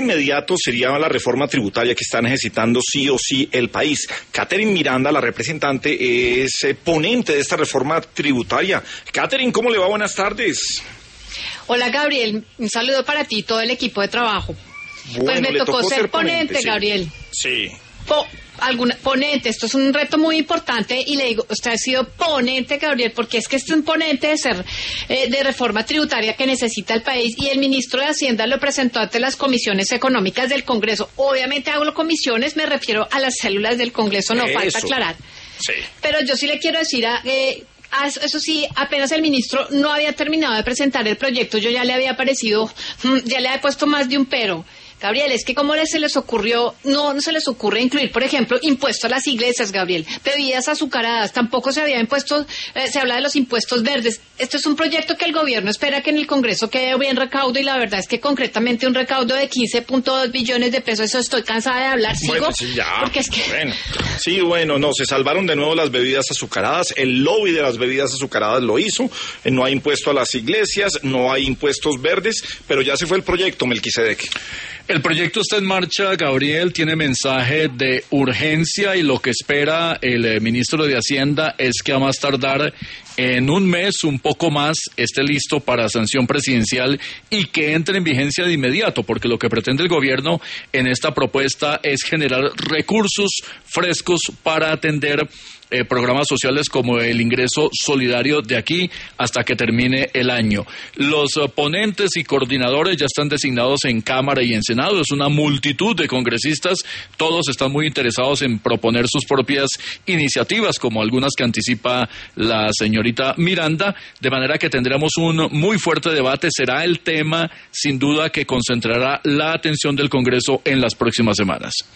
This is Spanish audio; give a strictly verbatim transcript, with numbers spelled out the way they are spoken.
Inmediato sería la reforma tributaria que está necesitando sí o sí el país. Catherine Miranda, la representante, es eh, ponente de esta reforma tributaria. Catherine, ¿cómo le va? Buenas tardes. Hola, Gabriel, un saludo para ti y todo el equipo de trabajo. Bueno, pues me tocó, tocó ser, ser ponente, ponente, sí. Gabriel. Sí. Po alguna ponente, esto es un reto muy importante y le digo, usted ha sido ponente, Gabriel, porque es que este es un ponente de ser eh, de reforma tributaria que necesita el país, y el ministro de Hacienda lo presentó ante las comisiones económicas del Congreso. Obviamente hago comisiones, me refiero a las células del Congreso, no Eso. falta aclarar. Sí. Pero yo sí le quiero decir a... Eh, Eso sí, apenas el ministro no había terminado de presentar el proyecto, yo ya le había parecido, ya le había puesto más de un pero. Gabriel, es que cómo se les ocurrió, no, no se les ocurre incluir, por ejemplo, impuesto a las iglesias, Gabriel, bebidas azucaradas, tampoco se había impuesto, eh, se habla de los impuestos verdes. Esto es un proyecto que el gobierno espera que en el Congreso quede bien recaudo, y la verdad es que concretamente un recaudo de quince punto dos billones de pesos, eso estoy cansada de hablar, sigo, bueno, sí, ya. porque es que... Bueno. Sí, bueno, no, se salvaron de nuevo las bebidas azucaradas, el lobby de las bebidas azucaradas lo hizo, no hay impuesto a las iglesias, no hay impuestos verdes, pero ya se fue el proyecto, Melquisedec. El proyecto está en marcha, Gabriel, tiene mensaje de urgencia, y lo que espera el eh, ministro de Hacienda es que a más tardar en un mes, un poco más, esté listo para sanción presidencial y que entre en vigencia de inmediato, porque lo que pretende el gobierno en esta propuesta es generar recursos frescos para atender Eh, programas sociales como el ingreso solidario de aquí hasta que termine el año. Los uh, ponentes y coordinadores ya están designados en Cámara y en Senado. Es una multitud de congresistas. Todos están muy interesados en proponer sus propias iniciativas, como algunas que anticipa la señorita Miranda, de manera que tendremos un muy fuerte debate. Será el tema, sin duda, que concentrará la atención del Congreso en las próximas semanas.